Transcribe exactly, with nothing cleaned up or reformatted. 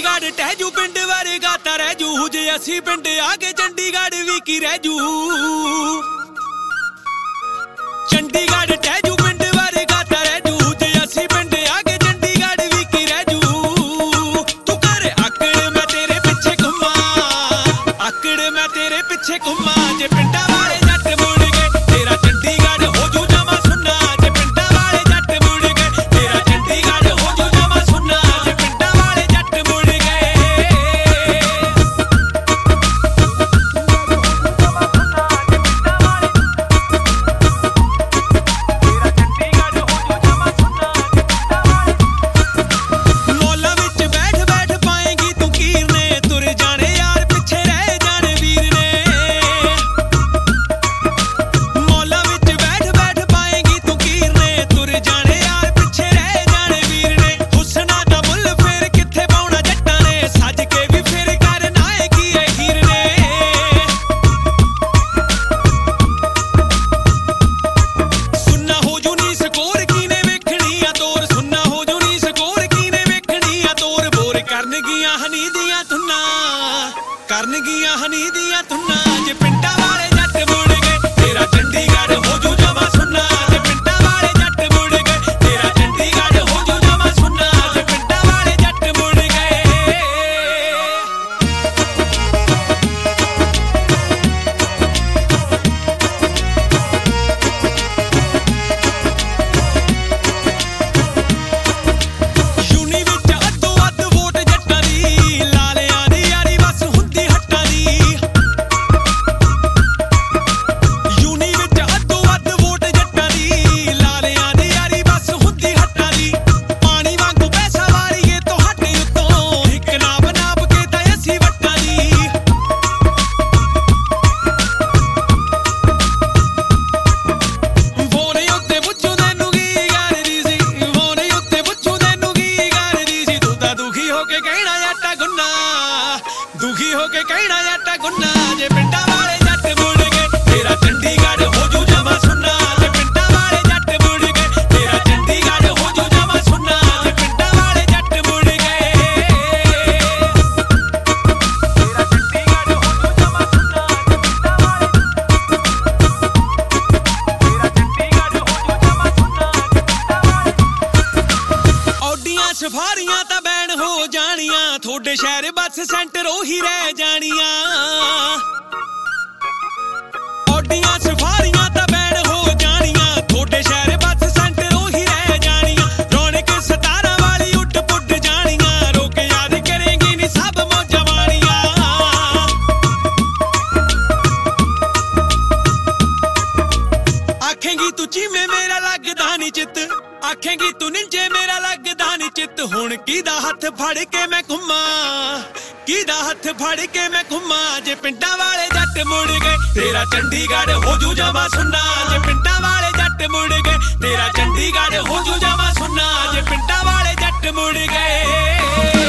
चंडीगढ़ टहजू पिंड वर्गा तां रह जू जे असी पिंड आके चंडीगढ़ भी की रह जू। चंडीगढ़ टहजू पिंड वर्गा तां रह जू जे असी पिंड आके चंडीगढ़ भी की रह जू। तू कर आकड़ मैं तेरे पिछे घुमा, आकड़ मैं तेरे पिछे घुमा जे पिंडा वाले जट मुड़ गए तेरा चंडीगढ़ हो जू जमा सुन्ना। जे पिंडा वाले जट मुड़ गए तेरा चंडीगढ़ हो जू जमा सुन्ना। जे पिंडा वाले जट मुड़ गए मौला विच बैठ बैठ पाएंगी तू कीर ने तुर जाने यार पिछे रह जाने वीर ने। मौला विच बैठ बैठ पाएंगी तू कीर ने तुर जाने यार पिछे रह जाने वीर ने। हुस्ना दा मुल फिर किथे पाउणा जट्टां ने सज के भी फिर कर नायकी ए हीर ने। सुन्ना हो जू नी स्कोर कीने वेखणी आ तोर, सुन्ना हो जू नी स्कोर कीने वेखणी आ तोर। बोर करन गियां हनी दियां धुन्ना, करन गियां हनी दियां धुन्ना। जे पिंडा वाले जट मुड़ गए तेरा चंडीगढ़ हो जू जमा सुन्ना। जे पिंडा वाले जट मुड़ गए तेरा चंडीगढ़ हो जू जमा सुन्ना। जे पिंडा वाले जट मुड़ गए यूनी विच अद्धो अध वोट जट्टां दी, लालियां दी यारी बस हुंदी हट्टां दी। यूनी विच अद्धो अध वोट जट्टां दी, लालियां दी यारी बस हुंदी हट्टां दी। पानी वांगू पैसा वारीए तो हट उत्तों, हिक नाप नाप के तां असीं वट्टां दी। ਵੋਨੇ ਉੱਤੇ ਪੁੱਛੂ ਤੈਨੂੰ ਕੀ ਕਰਦੀ ਸੀ, ਵੋਨੇ ਉੱਤੇ ਪੁੱਛੂ ਤੈਨੂੰ ਕੀ ਕਰਦੀ ਸੀ। ਤੂੰ ਤਾਂ ਦੁਖੀ ਹੋ ਕੇ ਕਹਿਣਾ ਜੱਟਾ ਗੁੰਨਾ, ਦੁਖੀ ਹੋ ਕੇ ਕਹਿਣਾ ਜੱਟਾ ਗੁੰਨਾ। ਜੇ ਪਿੰਡਾਂ ਵਾਲੇ ਜੱਟ ਮੁੜ ਗਏ ਤੇਰਾ ਚੰਡੀਗੜ੍ਹ ਹੋ ਜੂ ਜਮਾ ਸੁੰਨਾ। ਜੇ ਪਿੰਡਾਂ ਵਾਲੇ ਜੱਟ ਮੁੜ ਗਏ ਤੇਰਾ ਚੰਡੀਗੜ੍ਹ ਹੋ ਜੂ ਜਮਾ ਸੁੰਨਾ। ਜੇ ਪਿੰਡਾਂ ਵਾਲੇ ਜੱਟ ਮੁੜ ਗਏ ਤੇਰਾ ਚੰਡੀਗੜ੍ਹ ਹੋ ਜੂ ਜਮਾ ਸੁੰਨਾ। ਜੇ ਪਿੰਡਾਂ ਵਾਲੇ ਤੇਰਾ ਚੰਡੀਗੜ੍ਹ ਹੋ ਜੂ ਜਮਾ ਸੁੰਨਾ। ਜੇ ਪਿੰਡਾਂ ਵਾਲੇ ਔਡੀਆਂ ਸਫਾਰੀਆਂ ਤਾਂ ਬੈਨ ਹੋ ਜਾਣੀਆਂ, ਤੁਹਾਡੇ ਸ਼ਹਿਰ ਬੱਸ ਸੈਂਟਰ ਉਹੀ ਰਹਿ ਜਾਣੀਆਂ। ਔਡੀਆਂ ਸਫਾਰੀਆਂ ਤਾਂ ਬੈਨ ਹੋ ਜਾਣੀਆਂ, ਤੁਹਾਡੇ ਸ਼ਹਿਰ ਬੱਸ ਸੈਂਟਰ ਉਹੀ ਰਹਿ ਜਾਣੀਆਂ। ਰੌਣਕ ਸਤਾਰਾਂ ਵਾਲੀ ਉੱਡ ਪੁੱਡ ਜਾਣੀਆਂ, ਰੋਕ ਯਾਦ ਕਰੇਂਗੀ ਨੀ ਸਭ ਮੌਜਾਂ ਮਾਣੀਆਂ। ਆਖੇਂਗੀ ਤੂੰ ਚੀਮੇ ਮੇਰਾ ਲੱਗਦਾ ਨੀ ਚਿੱਤ, ਆਖੇਂਗੀ ਤੂੰ ਨਿੰਜੇ ਮੇਰਾ ਲੱਗਦਾ ਨੀ ਚਿੱਤ। ਹੁਣ ਕਿਹਦਾ ਹੱਥ ਫੜ ਕੇ ਮੈਂ ਘੁੰਮਾਂ, ਕਿਹਦਾ ਹੱਥ ਫੜ ਕੇ ਮੈਂ ਘੁੰਮਾਂ। ਜੇ ਪਿੰਡਾਂ ਵਾਲੇ ਜੱਟ ਮੁੜ ਗਏ ਤੇਰਾ ਚੰਡੀਗੜ੍ਹ ਹੋ ਜੂ ਜਮਾ ਸੁੰਨਾ। ਜੇ ਪਿੰਡਾਂ ਵਾਲੇ ਜੱਟ ਮੁੜ ਗਏ ਤੇਰਾ ਚੰਡੀਗੜ੍ਹ ਹੋ ਜੂ ਜਮਾ ਸੁੰਨਾ। ਜੇ ਪਿੰਡਾਂ ਵਾਲੇ ਜੱਟ ਮੁੜ ਗਏ